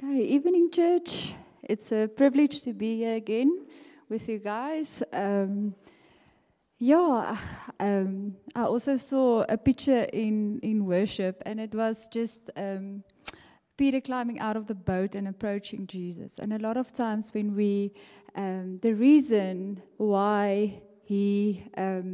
Okay, evening church. It's a privilege to be here again with you guys. I also saw a picture in worship, and it was just Peter climbing out of the boat and approaching Jesus. And a lot of times when the reason why he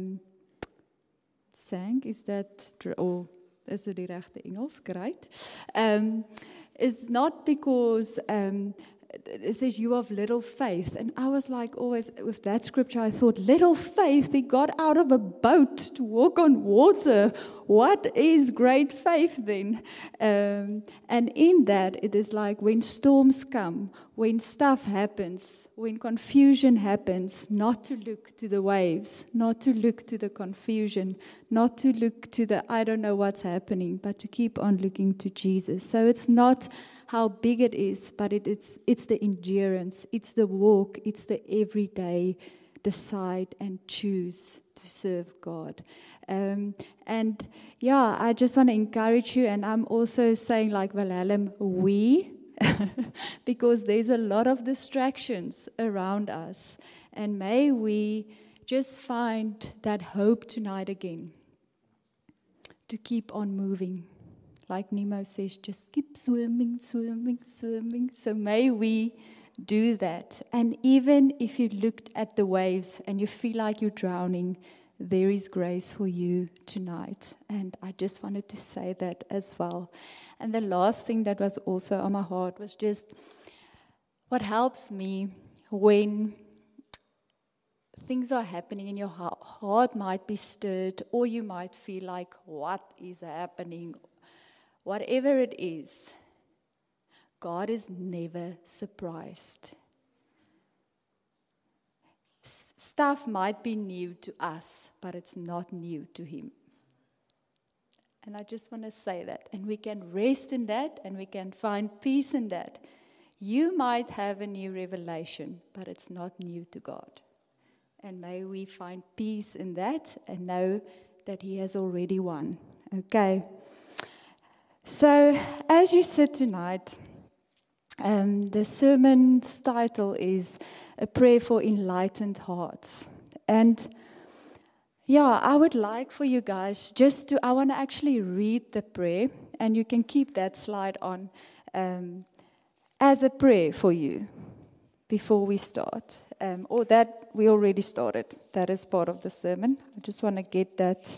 sang, is it die regte Engels? Great. Is not because it says you have little faith. And I was like, always with that scripture, I thought, little faith, he got out of a boat to walk on water. What is great faith then? And in that, it is like when storms come, when stuff happens, when confusion happens, not to look to the waves, not to look to the confusion, not to look to the I don't know what's happening, but to keep on looking to Jesus. So it's not how big it is, but it's the endurance, it's the walk, it's the everyday decide and choose to serve God. I just want to encourage you, and I'm also saying like Wilhelm, we, because there's a lot of distractions around us, and may we just find that hope tonight again, to keep on moving. Like Nemo says, just keep swimming, swimming, swimming. So may we do that. And even if you looked at the waves and you feel like you're drowning, there is grace for you tonight. And I just wanted to say that as well. And the last thing that was also on my heart was just what helps me when things are happening in your heart might be stirred, or you might feel like, what is happening? Whatever it is, God is never surprised. Stuff might be new to us, but it's not new to Him. And I just want to say that. And we can rest in that, and we can find peace in that. You might have a new revelation, but it's not new to God. And may we find peace in that and know that He has already won. Okay. So, as you sit tonight, the sermon's title is A Prayer for Enlightened Hearts. And I would like for you guys I want to actually read the prayer, and you can keep that slide on as a prayer for you before we start. Or that we already started. That is part of the sermon. I just want to get that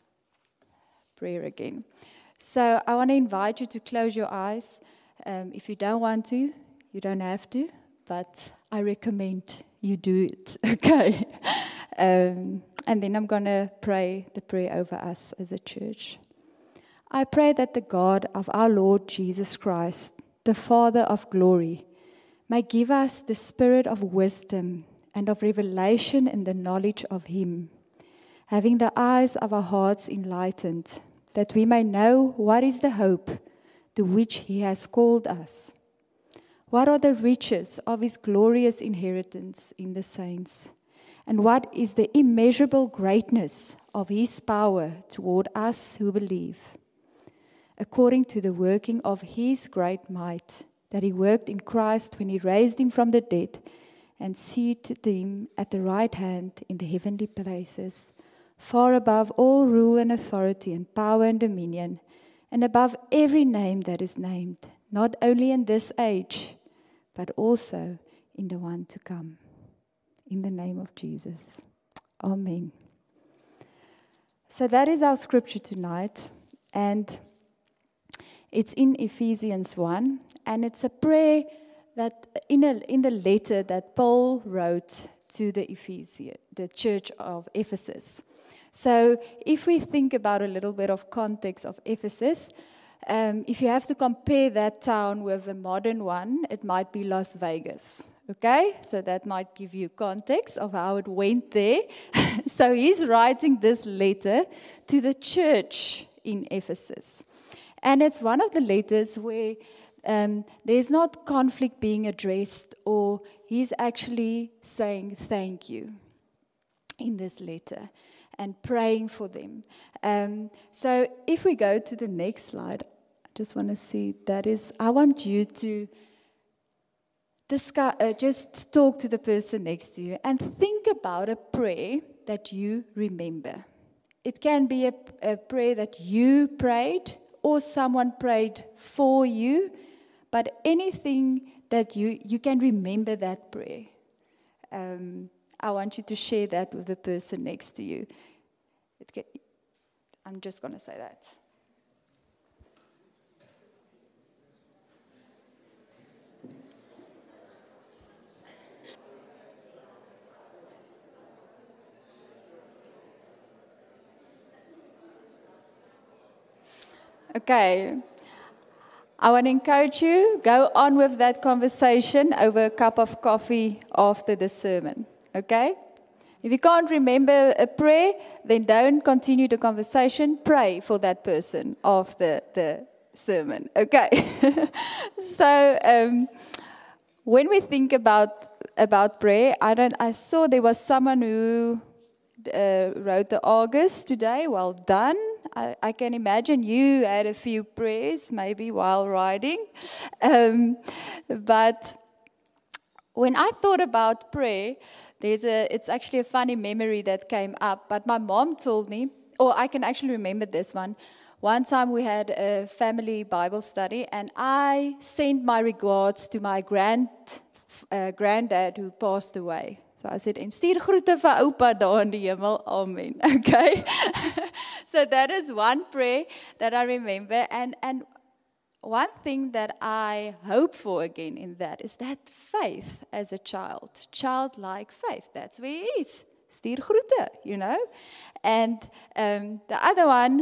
prayer again. So I want to invite you to close your eyes. If you don't want to, you don't have to, but I recommend you do it, okay? And then I'm going to pray the prayer over us as a church. I pray that the God of our Lord Jesus Christ, the Father of glory, may give us the spirit of wisdom and of revelation in the knowledge of Him, having the eyes of our hearts enlightened, that we may know what is the hope to which He has called us. What are the riches of His glorious inheritance in the saints? And what is the immeasurable greatness of His power toward us who believe? According to the working of His great might, that He worked in Christ when He raised Him from the dead and seated Him at the right hand in the heavenly places, far above all rule and authority and power and dominion, and above every name that is named, not only in this age, but also in the one to come. In the name of Jesus. Amen. So that is our scripture tonight, and it's in Ephesians 1, and it's a prayer that in the letter that Paul wrote to the church of Ephesus. So if we think about a little bit of context of Ephesus, if you have to compare that town with a modern one, it might be Las Vegas. Okay, so that might give you context of how it went there. So he's writing this letter to the church in Ephesus. And it's one of the letters where there's not conflict being addressed, or he's actually saying thank you in this letter and praying for them. So if we go to the next slide, I just want to see, I want you to just talk to the person next to you and think about a prayer that you remember. It can be a prayer that you prayed or someone prayed for you, but anything that you can remember that prayer. I want you to share that with the person next to you. I'm just going to say that. Okay. I want to encourage you, go on with that conversation over a cup of coffee after the sermon. Okay? If you can't remember a prayer, then don't continue the conversation. Pray for that person after the sermon. Okay? So, when we think about prayer, I saw there was someone who wrote the August today. Well done. I can imagine you had a few prayers maybe while riding. But when I thought about prayer, it's actually a funny memory that came up. But my mom told me, or I can actually remember this one. One time we had a family Bible study, and I sent my regards to my granddad who passed away. So I said, en stuur groete vir oupa daar in die hemel, amen. Okay? So that is one prayer that I remember. And one thing that I hope for again in that is that faith as a child, childlike faith. That's where he is. Stuur groete, you know. And the other one,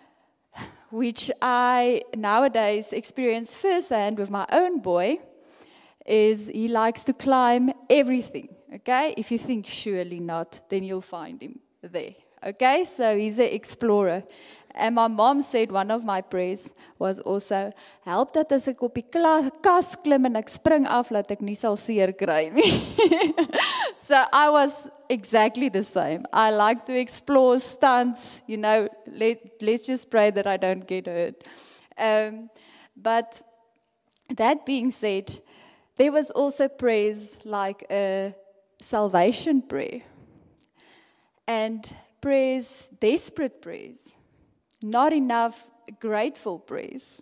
which I nowadays experience firsthand with my own boy, is he likes to climb everything. Okay, if you think surely not, then you'll find him there. Okay, so he's an explorer. And my mom said one of my prayers was also, help dat as ek op die kas klim en ek spring af, laat ek nie sal seer kry nie. So I was exactly the same. I like to explore stunts, you know, let's just pray that I don't get hurt. But that being said, there was also prayers like a salvation prayer and prayers, desperate prayers, not enough grateful prayers.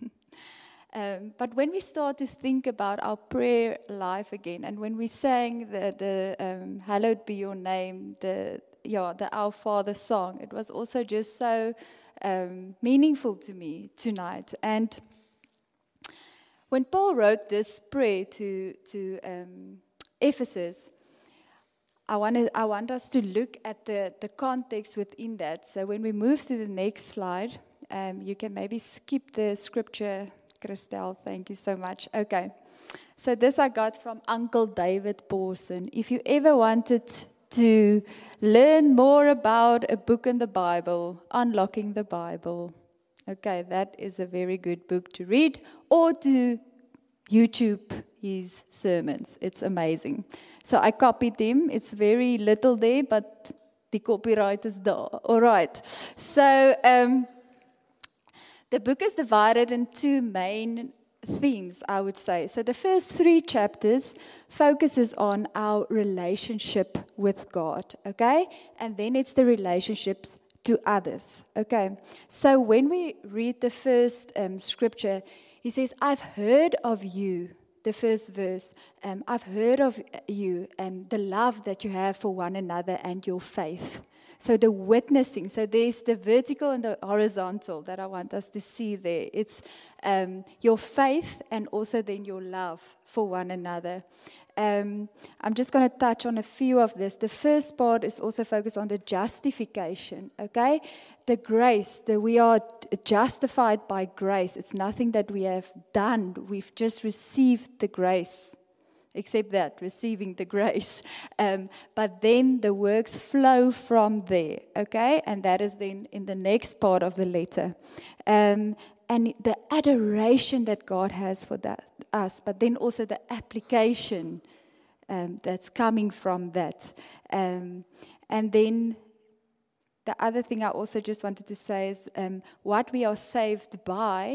But when we start to think about our prayer life again, and when we sang the Hallowed Be Your Name, the Our Father song, it was also just so meaningful to me tonight. And when Paul wrote this prayer to Ephesus, I want us to look at the context within that. So when we move to the next slide, you can maybe skip the scripture. Christelle, thank you so much. Okay. So this I got from Uncle David Pawson. If you ever wanted to learn more about a book in the Bible, Unlocking the Bible, okay, that is a very good book to read, or to YouTube his sermons. It's amazing. So I copied him. It's very little there, but the copyright is there. All right. So the book is divided in two main themes, I would say. So the first 3 chapters focuses on our relationship with God, okay? And then it's the relationships to others, okay? So when we read the first scripture, he says, I've heard of you, the first verse, I've heard of you, the love that you have for one another and your faith. So the witnessing, so there's the vertical and the horizontal that I want us to see there. It's your faith and also then your love for one another. I'm just going to touch on a few of this. The first part is also focused on the justification, okay? The grace, that we are justified by grace. It's nothing that we have done. We've just received the grace. Except that, receiving the grace. But then the works flow from there, okay? And that is then in the next part of the letter. And the adoration that God has for us, but then also the application that's coming from that. And then the other thing I also just wanted to say is what we are saved by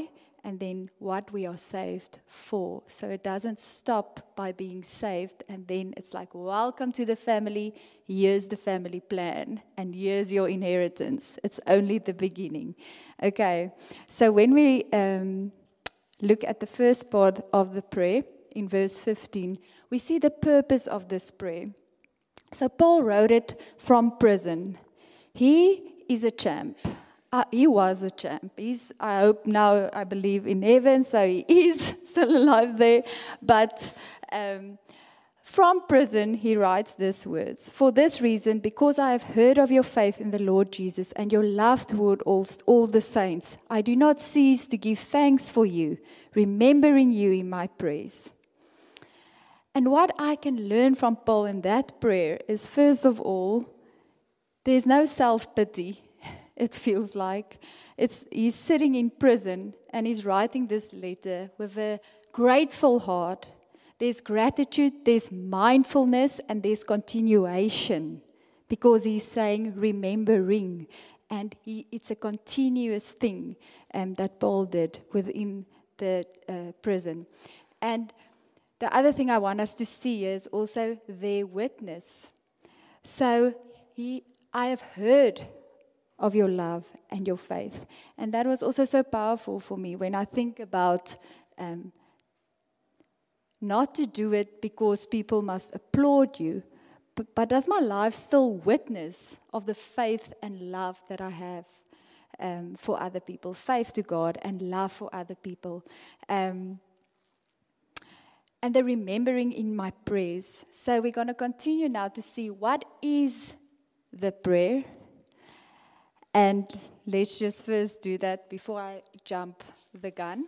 and then what we are saved for. So it doesn't stop by being saved, and then it's like, welcome to the family, here's the family plan, and here's your inheritance. It's only the beginning. Okay, so when we look at the first part of the prayer, in verse 15, we see the purpose of this prayer. So Paul wrote it from prison. He is a champ. He was a champ. I hope now, I believe, in heaven, so he is still alive there. But from prison, he writes these words. For this reason, because I have heard of your faith in the Lord Jesus and your love toward all the saints, I do not cease to give thanks for you, remembering you in my prayers. And what I can learn from Paul in that prayer is, first of all, there's no self-pity. It feels like he's sitting in prison and he's writing this letter with a grateful heart. There's gratitude, there's mindfulness, and there's continuation, because he's saying remembering, and it's a continuous thing that Paul did within the prison. And the other thing I want us to see is also their witness. So I have heard of your love and your faith. And that was also so powerful for me when I think about not to do it because people must applaud you, but does my life still witness of the faith and love that I have for other people, faith to God and love for other people. And the remembering in my prayers. So we're going to continue now to see what is the prayer. And let's just first do that before I jump the gun.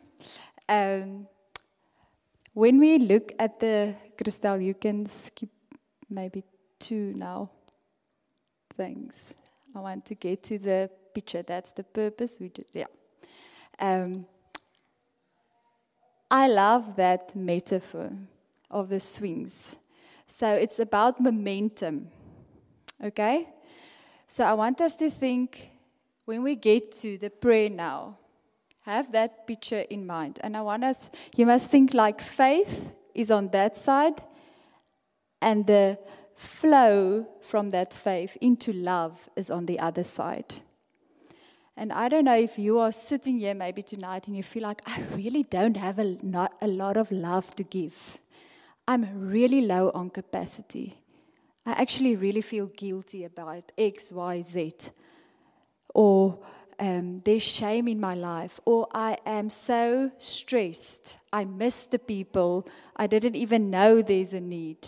When we look at Christelle, you can skip maybe 2 now. Thanks. I want to get to the picture. That's the purpose. We did, yeah. I love that metaphor of the swings. So it's about momentum. Okay? So I want us to think, when we get to the prayer now, have that picture in mind. And you must think like faith is on that side, and the flow from that faith into love is on the other side. And I don't know if you are sitting here maybe tonight and you feel like, I really don't have a lot of love to give. I'm really low on capacity. I actually really feel guilty about X, Y, Z. Or there's shame in my life. Or I am so stressed. I miss the people. I didn't even know there's a need.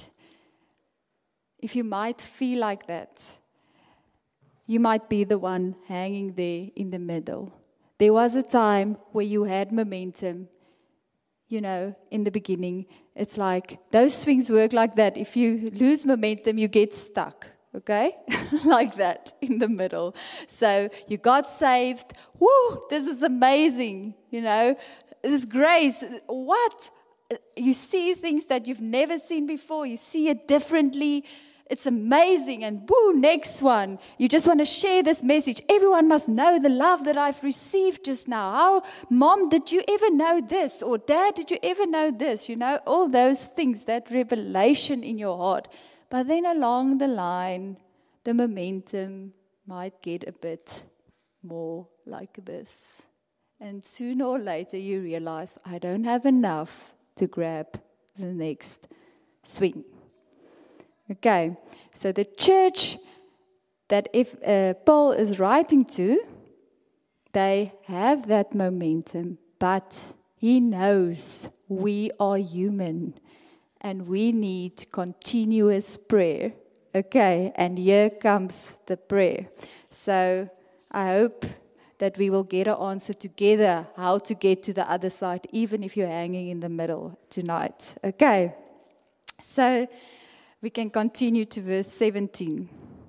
If you might feel like that, you might be the one hanging there in the middle. There was a time where you had momentum. You know, in the beginning, it's like those swings work like that. If you lose momentum, you get stuck, okay? Like that in the middle. So you got saved. Woo, this is amazing. You know, this is grace. What? You see things that you've never seen before. You see it differently. It's amazing, and woo, next one. You just want to share this message. Everyone must know the love that I've received just now. How, Mom, did you ever know this? Or Dad, did you ever know this? You know, all those things, that revelation in your heart. But then along the line, the momentum might get a bit more like this. And sooner or later, you realize, I don't have enough to grab the next swing. Okay, so the church that Paul is writing to, they have that momentum, but he knows we are human and we need continuous prayer. Okay, and here comes the prayer. So I hope that we will get an answer together how to get to the other side, even if you're hanging in the middle tonight. Okay, so we can continue to verse 17.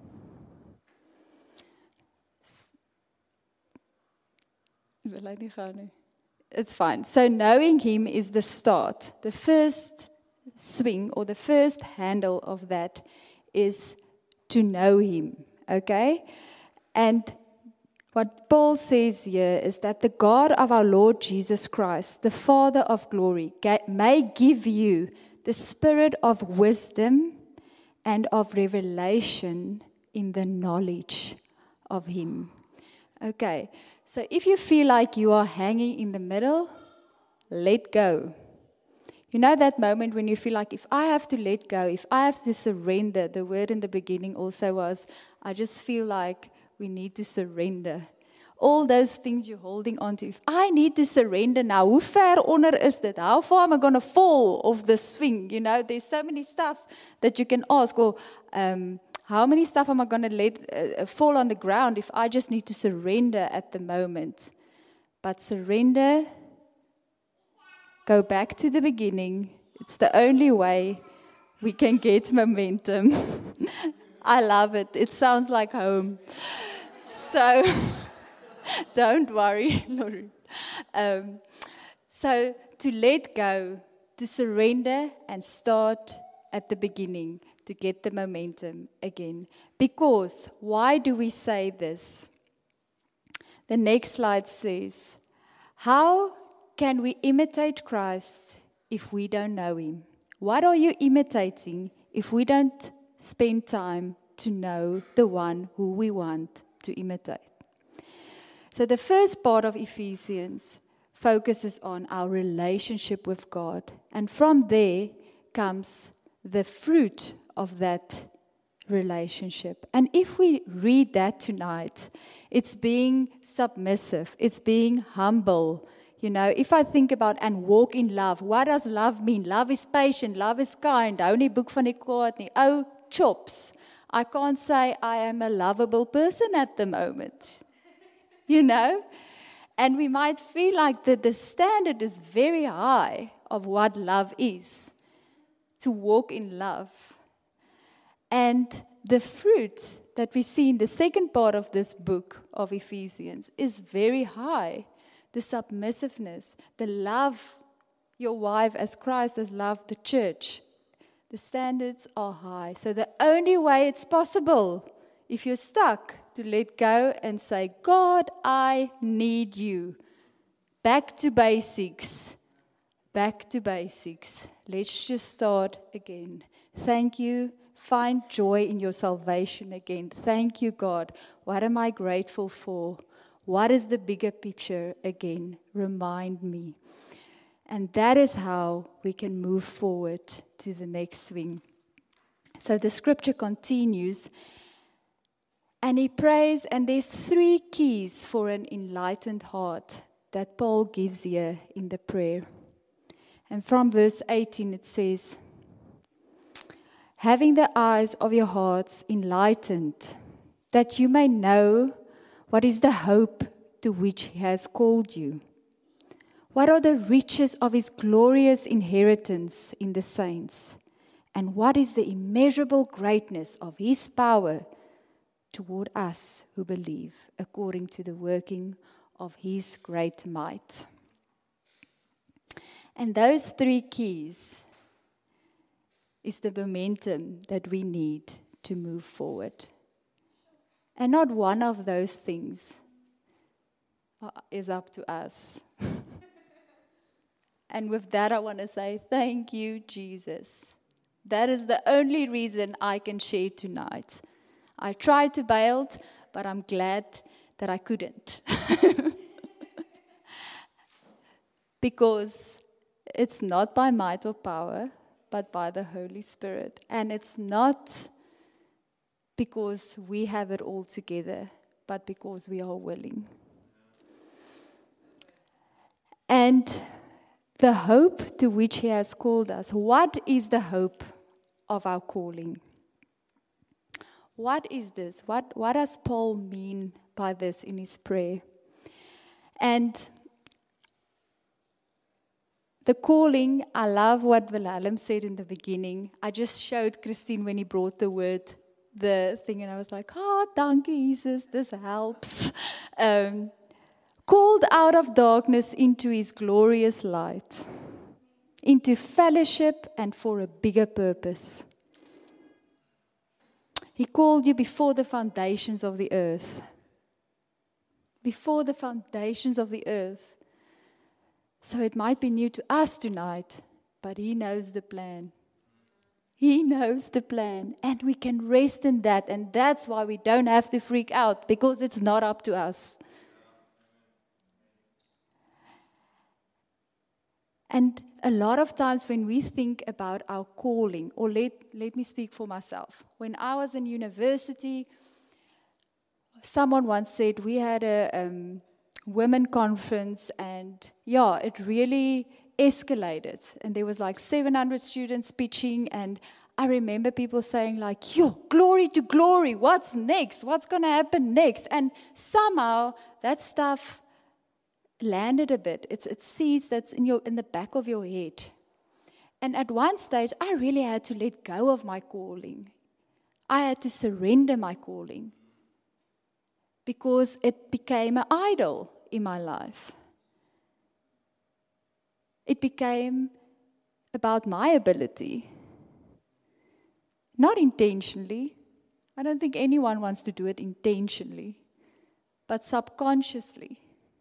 It's fine. So knowing him is the start. The first swing or the first handle of that is to know him. Okay? And What Paul says here is that the God of our Lord Jesus Christ, the Father of glory, may give you the spirit of wisdom and of revelation in the knowledge of Him. Okay, so if you feel like you are hanging in the middle, let go. You know that moment when you feel like, if I have to let go, if I have to surrender, the word in the beginning also was, I just feel like we need to surrender. All those things you're holding on to. If I need to surrender now, hoe ver onder is dit? How far am I going to fall off the swing? You know, there's so many stuff that you can ask. Or how many stuff am I going to let fall on the ground if I just need to surrender at the moment? But surrender, go back to the beginning. It's the only way we can get momentum. I love it. It sounds like home. So don't worry, Laurie. So to let go, to surrender and start at the beginning to get the momentum again. Because, why do we say this? The next slide says, how can we imitate Christ if we don't know Him? What are you imitating if we don't spend time to know the one who we want to imitate? So the first part of Ephesians focuses on our relationship with God. And from there comes the fruit of that relationship. And if we read that tonight, it's being submissive, it's being humble. You know, if I think about and walk in love, what does love mean? Love is patient, love is kind. Hou nie boek van die kwaad nie. Oh, chops. I can't say I am a lovable person at the moment. You know? And we might feel like that the standard is very high of what love is, to walk in love. And the fruit that we see in the second part of this book of Ephesians is very high. The submissiveness, the love your wife as Christ has loved the church. The standards are high. So the only way it's possible, if you're stuck, to let go and say, God, I need you. Back to basics. Back to basics. Let's just start again. Thank you. Find joy in your salvation again. Thank you, God. What am I grateful for? What is the bigger picture again? Remind me. And that is how we can move forward to the next swing. So the scripture continues, and he prays, and there's 3 keys for an enlightened heart that Paul gives here in the prayer. And from verse 18 it says, having the eyes of your hearts enlightened, that you may know what is the hope to which He has called you? What are the riches of His glorious inheritance in the saints? And what is the immeasurable greatness of His power toward us who believe, according to the working of His great might? And those 3 keys is the momentum that we need to move forward. And not one of those things is up to us. And with that, I want to say, thank you, Jesus. That is the only reason I can share tonight. I tried to bail, but I'm glad that I couldn't. Because it's not by might or power, but by the Holy Spirit. And it's not because we have it all together, but because we are willing. And the hope to which He has called us. What is the hope of our calling? What is this? What does Paul mean by this in his prayer? And the calling, I love what Wilhelm said in the beginning. I just showed Christine when he brought the word, the thing, and I was like, dankie Jesus, this helps. Called out of darkness into His glorious light, into fellowship and for a bigger purpose. He called you before the foundations of the earth. before the foundations of the earth. So it might be new to us tonight, but He knows the plan. He knows the plan, and we can rest in that, and that's why we don't have to freak out, because it's not up to us. And a lot of times when we think about our calling, or let me speak for myself. When I was in university, someone once said we had a women conference, and it really escalated. And there was like 700 students pitching, and I remember people saying like, glory to glory, what's next? What's going to happen next? And somehow that stuff landed a bit. It's seeds that's in the back of your head. And at one stage, I really had to let go of my calling. I had to surrender my calling, because it became an idol in my life. It became about my ability. Not intentionally. I don't think anyone wants to do it intentionally, but subconsciously.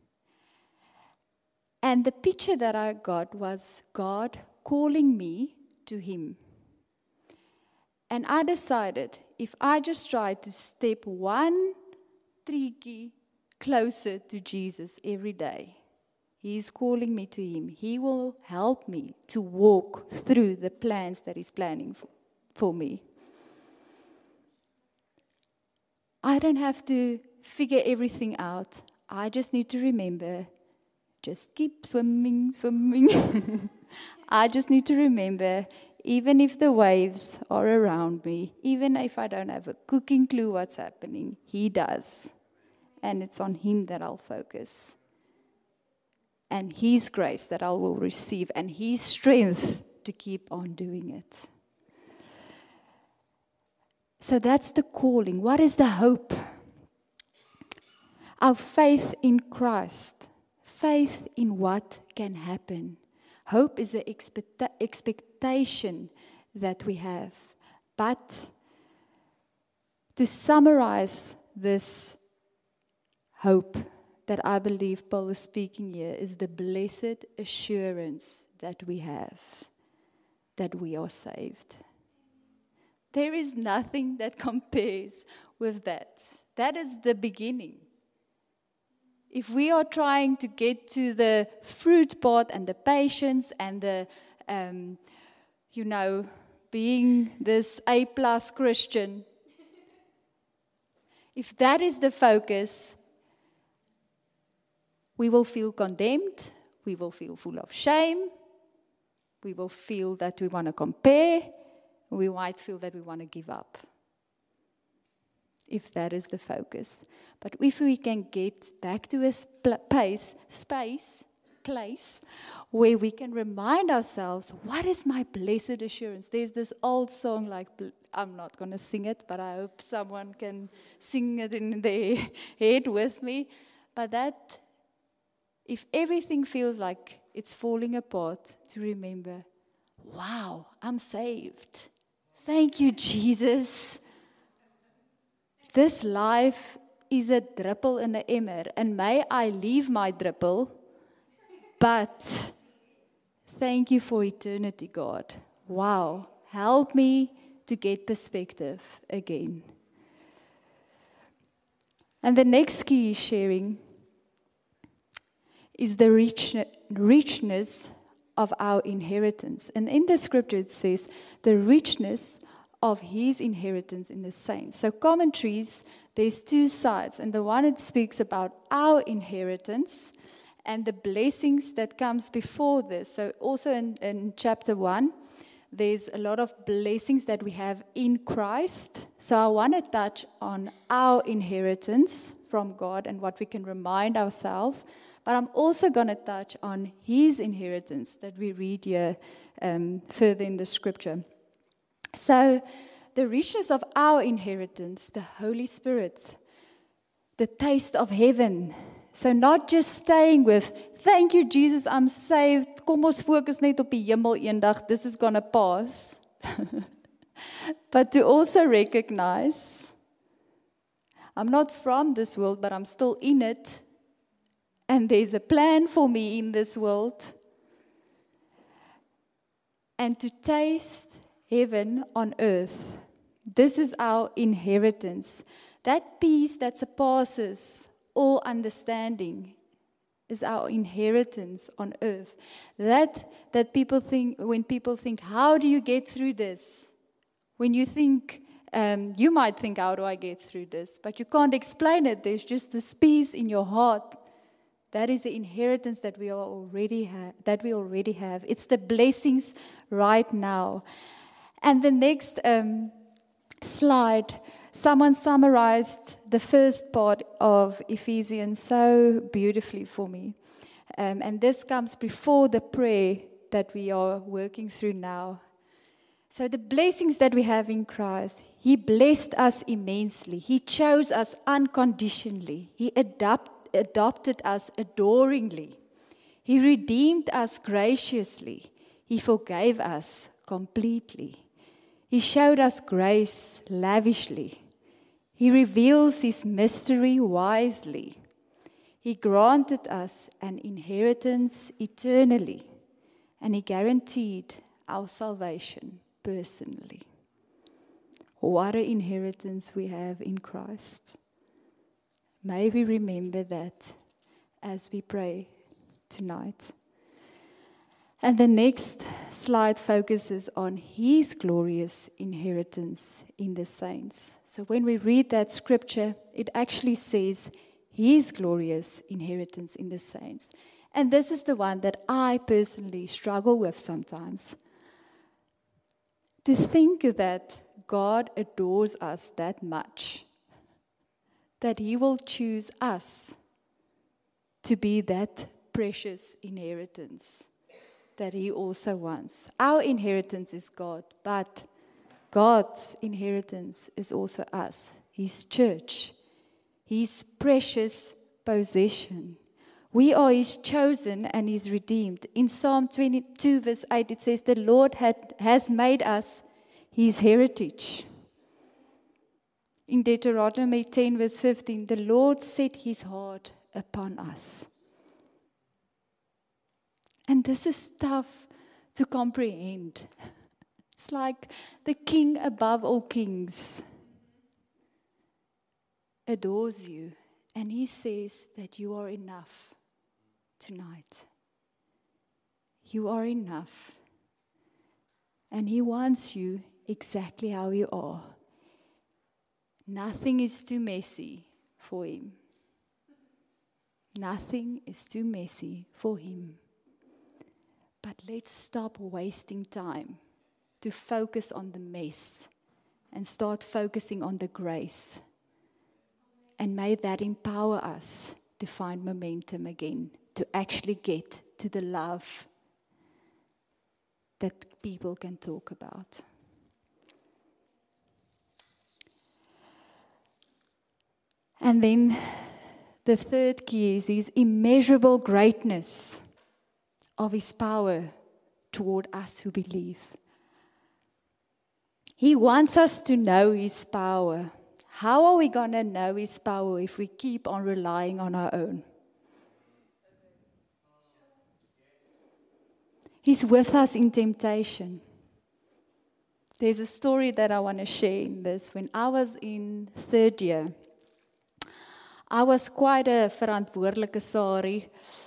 And the picture that I got was God calling me to Him. And I decided, if I just try to step one treetjie closer to Jesus every day, He's calling me to Him. He will help me to walk through the plans that He's planning for me. I don't have to figure everything out. I just need to remember, just keep swimming. I just need to remember, even if the waves are around me, even if I don't have a cooking clue what's happening, He does. And it's on Him that I'll focus. And His grace that I will receive, and His strength to keep on doing it. So that's the calling. What is the hope? Our faith in Christ. Faith in what can happen. Hope is the expectation that we have. But to summarize this hope that I believe Paul is speaking here is the blessed assurance that we have, that we are saved. There is nothing that compares with that. That is the beginning. If we are trying to get to the fruit part and the patience and the, being this A+ Christian, if that is the focus, we will feel condemned, we will feel full of shame, we will feel that we want to compare, we might feel that we want to give up. If that is the focus. But if we can get back to a place where we can remind ourselves, what is my blessed assurance? There's this old song, like, I'm not going to sing it, but I hope someone can sing it in their head with me. But that, if everything feels like it's falling apart, to remember, wow, I'm saved. Thank you, Jesus. This life is a druppel in the emmer, and may I leave my druppel, but thank you for eternity, God. Wow, help me to get perspective again. And the next key sharing is the richness of our inheritance. And in the scripture it says, the richness of His inheritance in the saints. So commentaries, there's two sides. And the one, it speaks about our inheritance and the blessings that comes before this. So also in chapter 1, there's a lot of blessings that we have in Christ. So I want to touch on our inheritance from God and what we can remind ourselves. But I'm also going to touch on His inheritance that we read here further in the scripture. So, the richness of our inheritance, the Holy Spirit, the taste of heaven. So, not just staying with, thank you, Jesus, I'm saved. Kom ons focus net op die hemel eendag. This is going to pass. But to also recognize, I'm not from this world, but I'm still in it. and there's a plan for me in this world, and to taste heaven on earth. This is our inheritance. That peace that surpasses all understanding is our inheritance on earth. That people think, when people think, how do you get through this? When you think, you might think, how do I get through this? But you can't explain it. There's just this peace in your heart. That is the inheritance that we already have. It's the blessings right now. And the next slide, someone summarized the first part of Ephesians so beautifully for me. And this comes before the prayer that we are working through now. So the blessings that we have in Christ, He blessed us immensely. He chose us unconditionally. He adopted us adoringly. He redeemed us graciously. He forgave us completely. He showed us grace lavishly. He reveals His mystery wisely. He granted us an inheritance eternally, and He guaranteed our salvation personally. What an inheritance we have in Christ. May we remember that as we pray tonight. And the next slide focuses on His glorious inheritance in the saints. So when we read that scripture, it actually says His glorious inheritance in the saints. And this is the one that I personally struggle with sometimes. To think that God adores us that much, that He will choose us to be that precious inheritance that He also wants. Our inheritance is God, but God's inheritance is also us, His church, His precious possession. We are His chosen and His redeemed. In Psalm 22 verse 8 it says, the Lord has made us His heritage. In Deuteronomy 10 verse 15, the Lord set His heart upon us. And this is tough to comprehend. It's like the King above all kings adores you, and He says that you are enough tonight. You are enough. And He wants you exactly how you are. Nothing is too messy for Him. Nothing is too messy for Him. But let's stop wasting time to focus on the mess and start focusing on the grace. And may that empower us to find momentum again, to actually get to the love that people can talk about. And then the third key is His immeasurable greatness of His power toward us who believe. He wants us to know His power. How are we going to know His power if we keep on relying on our own? He's with us in temptation. There's a story that I want to share in this. When I was in third year, I was quite a verantwoordelike Sari.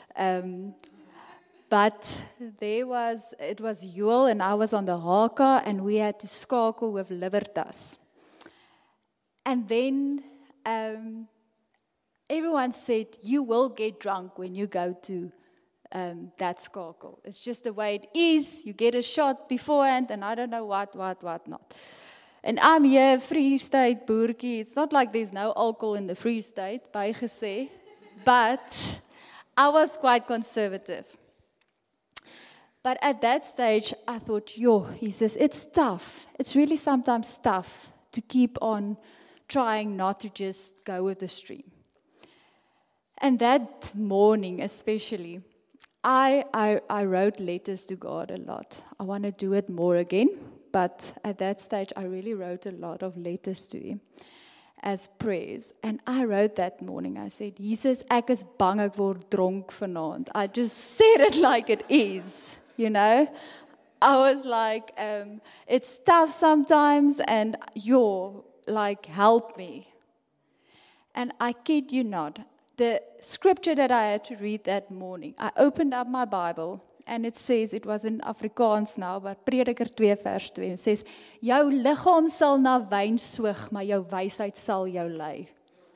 But it was Joel and I was on the haka and we had to skakel with Libertas. And then everyone said, you will get drunk when you go to that skakel. It's just the way it is. You get a shot beforehand and I don't know what not. And I'm here, Free State boertjie. It's not like there's no alcohol in the Free State, bygesê. But I was quite conservative. But at that stage, I thought, he says, it's tough. It's really sometimes tough to keep on trying not to just go with the stream. And that morning especially, I wrote letters to God a lot. I want to do it more again. But at that stage, I really wrote a lot of letters to Him. as prayers. And I wrote that morning, I said, Jesus, ek is bang ek word dronk vanaand. I just said it like it is, you know. I was like, it's tough sometimes, and you're like, help me. And I kid you not, the scripture that I had to read that morning, I opened up my Bible, and it says, it was in Afrikaans now, but Prediker 2 vers 2, it says, jou liggaam sal na wyn soeg, maar jou wysheid sal jou lei.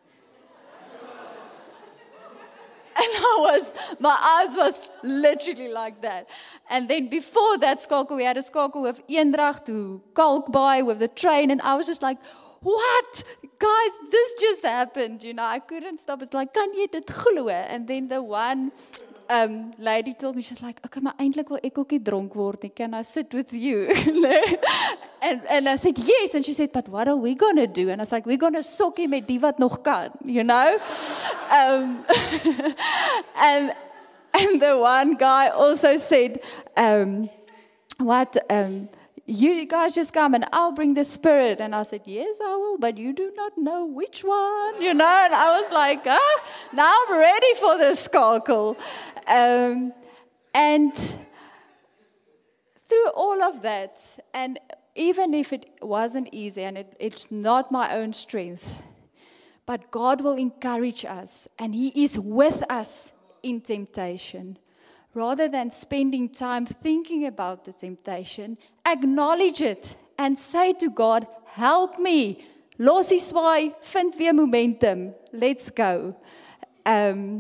And my eyes was literally like that. And then before that skakel, we had a skakel with Eendracht to Kalkbaai with the train, and I was just like, what? Guys, this just happened, you know. I couldn't stop. It's like, kan jy dit glo? And then the one lady told me, she's like, okay, maar eintlik wil ek ook nie dronk word nie. Can I sit with you? and I said, yes. And she said, but what are we going to do? And I was like, we're going to sokkie met die wat nog kan, you know? And the one guy also said, you guys just come and I'll bring the Spirit. And I said, yes, I will, but you do not know which one, you know. And I was like, now I'm ready for this skakel. And through all of that, and even if it wasn't easy, and it's not my own strength, but God will encourage us, and He is with us in temptation. Rather than spending time thinking about the temptation, acknowledge it and say to God, help me. Los die swaai, vind weer momentum. Let's go. And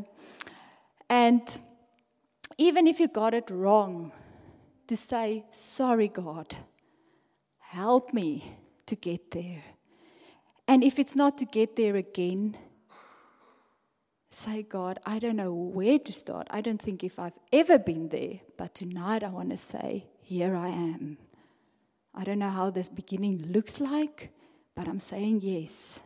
even if you got it wrong, to say, sorry, God, help me to get there. And if it's not to get there again, say, God, I don't know where to start. I don't think if I've ever been there, but tonight I want to say, here I am. I don't know how this beginning looks like, but I'm saying yes.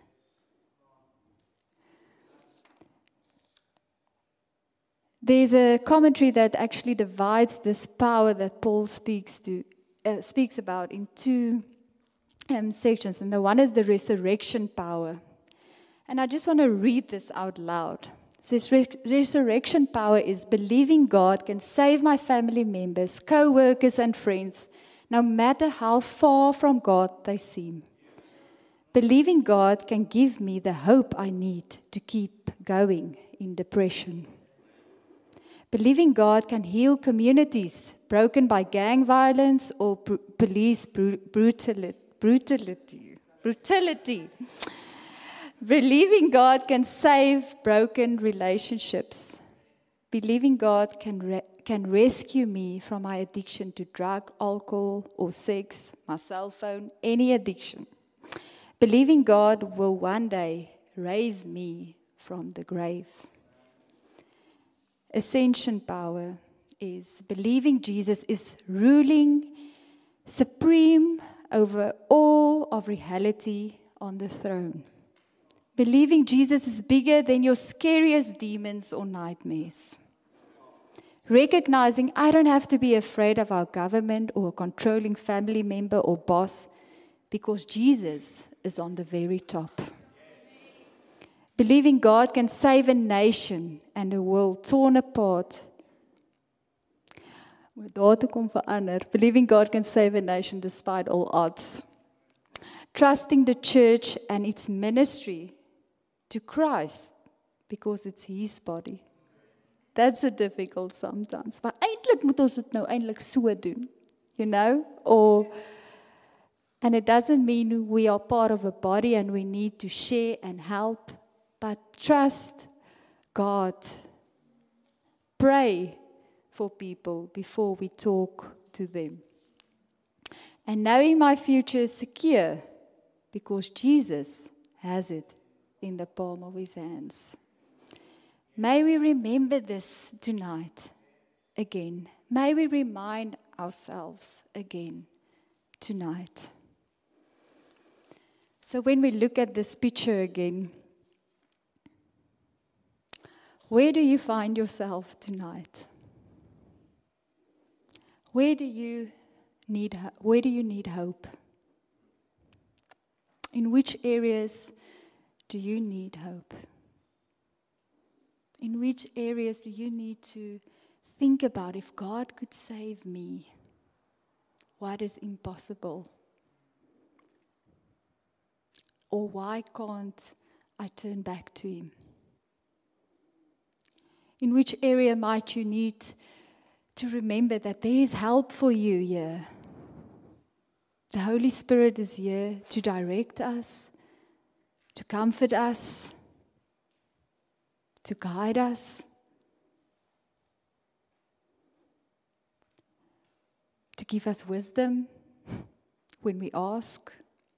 There's a commentary that actually divides this power that Paul speaks about in two sections, and the one is the resurrection power. And I just want to read this out loud. It says, resurrection power is believing God can save my family members, co-workers, and friends, no matter how far from God they seem. Believing God can give me the hope I need to keep going in depression. Believing God can heal communities broken by gang violence or police brutality. Believing God can save broken relationships. Believing God can rescue me from my addiction to drug, alcohol, or sex, my cell phone, any addiction. Believing God will one day raise me from the grave. Ascension power is believing Jesus is ruling supreme over all of reality on the throne. Believing Jesus is bigger than your scariest demons or nightmares. Recognizing I don't have to be afraid of our government or a controlling family member or boss because Jesus is on the very top. Believing God can save a nation and a world torn apart. Believing God can save a nation despite all odds. Trusting the church and its ministry to Christ because it's His body. That's a difficult sometimes. Maar eintlik moet ons dit nou eintlik so doen. You know? And it doesn't mean we are part of a body and we need to share and help. But trust God. Pray for people before we talk to them. And knowing my future is secure because Jesus has it in the palm of His hands. May we remember this tonight again. May we remind ourselves again tonight. So when we look at this picture again, where do you find yourself tonight? Where do you need hope? In which areas do you need hope? In which areas do you need to think about, if God could save me, what is impossible? Or why can't I turn back to Him? In which area might you need to remember that there is help for you here? The Holy Spirit is here to direct us, to comfort us, to guide us, to give us wisdom when we ask.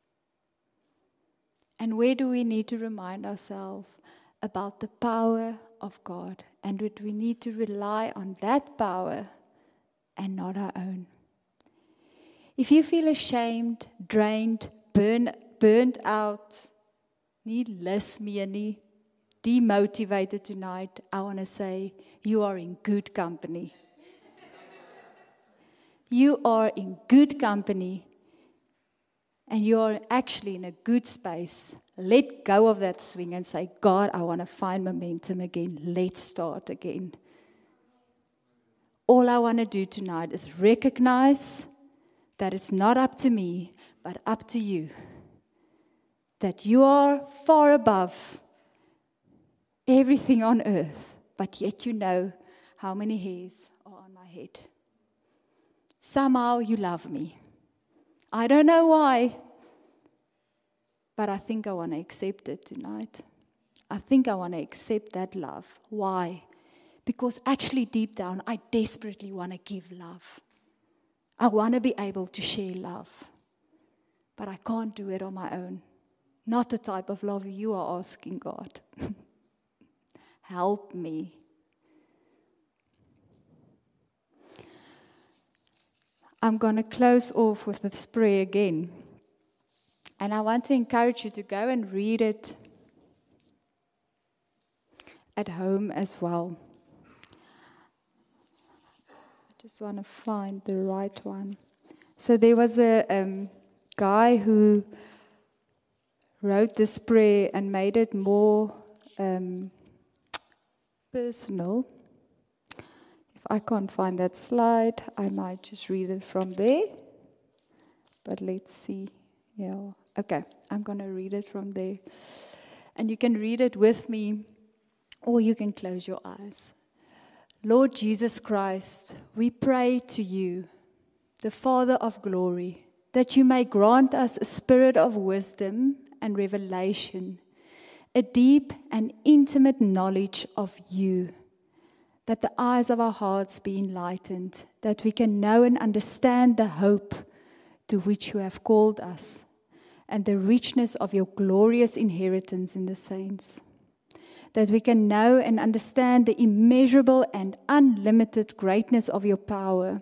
And where do we need to remind ourselves about the power of God, and that we need to rely on that power and not our own? If you feel ashamed, drained, burned out, needless me, demotivated tonight, I want to say you are in good company. You are in good company, and you are actually in a good space. Let go of that swing and say, God, I want to find momentum again. Let's start again. All I want to do tonight is recognize that it's not up to me, but up to you. That you are far above everything on earth, but yet you know how many hairs are on my head. Somehow you love me. I don't know why, but I think I want to accept it tonight. I think I want to accept that love. Why? Because actually deep down, I desperately want to give love. I want to be able to share love, but I can't do it on my own. Not the type of love you are asking, God. Help me. I'm going to close off with this prayer again. And I want to encourage you to go and read it at home as well. I just want to find the right one. So there was a guy who wrote this prayer and made it more personal. If I can't find that slide, I might just read it from there. But let's see. Yeah. Okay, I'm going to read it from there. And you can read it with me, or you can close your eyes. Lord Jesus Christ, we pray to you, the Father of glory, that you may grant us a spirit of wisdom and revelation, a deep and intimate knowledge of you, that the eyes of our hearts be enlightened, that we can know and understand the hope to which you have called us, and the richness of your glorious inheritance in the saints, that we can know and understand the immeasurable and unlimited greatness of your power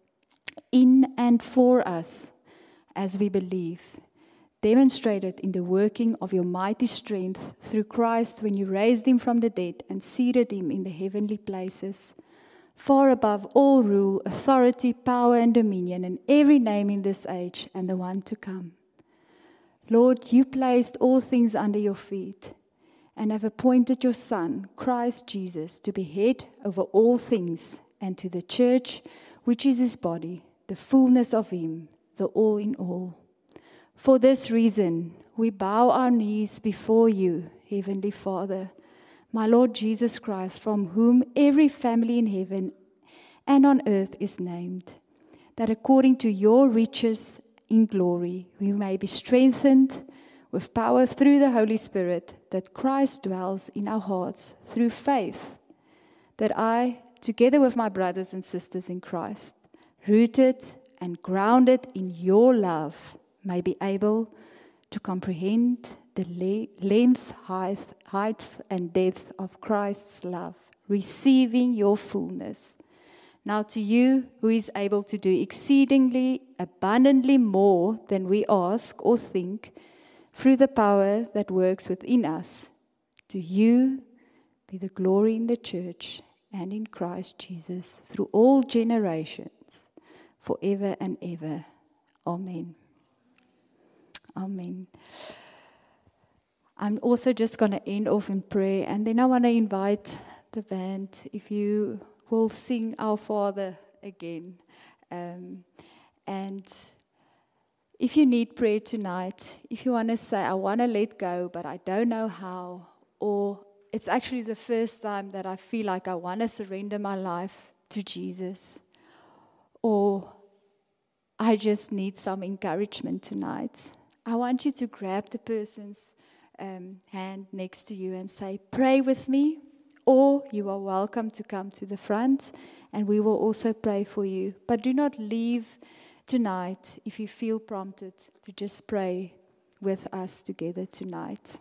in and for us as we believe, demonstrated in the working of your mighty strength through Christ when you raised him from the dead and seated him in the heavenly places, far above all rule, authority, power, and dominion, and every name in this age and the one to come. Lord, you placed all things under your feet and have appointed your Son, Christ Jesus, to be head over all things, and to the church, which is his body, the fullness of him, the all in all. For this reason, we bow our knees before you, Heavenly Father, my Lord Jesus Christ, from whom every family in heaven and on earth is named, that according to your riches in glory, we may be strengthened with power through the Holy Spirit, that Christ dwells in our hearts through faith, that I, together with my brothers and sisters in Christ, rooted and grounded in your love, may be able to comprehend the length, height, and depth of Christ's love, receiving your fullness. Now to you, who is able to do exceedingly abundantly more than we ask or think, through the power that works within us, to you be the glory in the church and in Christ Jesus through all generations, forever and ever. Amen. Amen. I'm also just going to end off in prayer, and then I want to invite the band, if you will sing Our Father again. And if you need prayer tonight, if you want to say, I want to let go, but I don't know how, or it's actually the first time that I feel like I want to surrender my life to Jesus, or I just need some encouragement tonight, I want you to grab the person's hand next to you and say, pray with me, or you are welcome to come to the front and we will also pray for you. But do not leave tonight if you feel prompted to just pray with us together tonight.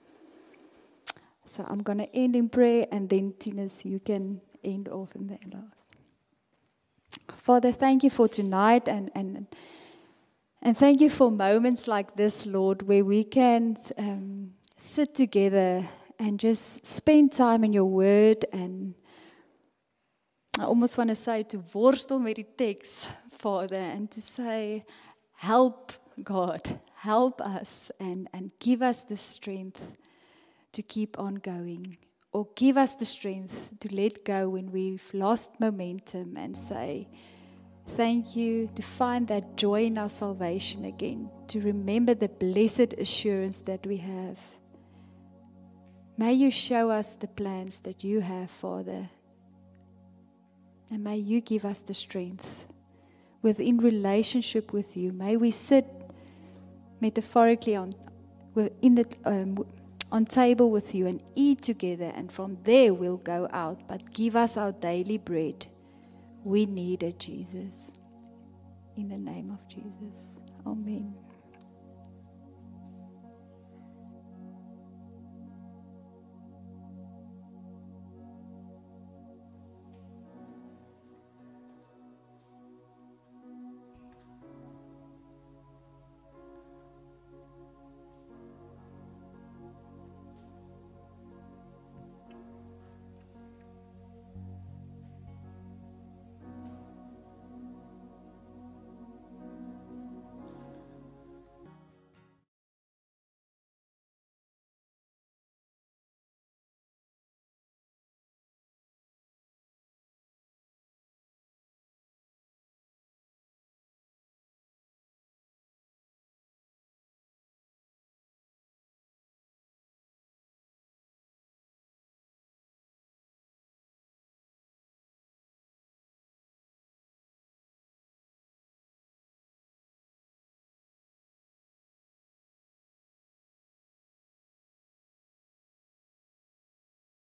So I'm going to end in prayer, and then Tinus, you can end off in the last. Father, thank you for tonight, and thank you for moments like this, Lord, where we can sit together and just spend time in your word. And I almost want to say to worstel met die teks, Father, and to say, help God, help us, and give us the strength to keep on going, or give us the strength to let go when we've lost momentum, and say, thank you, to find that joy in our salvation again, to remember the blessed assurance that we have. May you show us the plans that you have, Father, and may you give us the strength within relationship with you. May we sit metaphorically on table with you and eat together, and from there we'll go out. But give us our daily bread. We need it, Jesus. In the name of Jesus. Amen.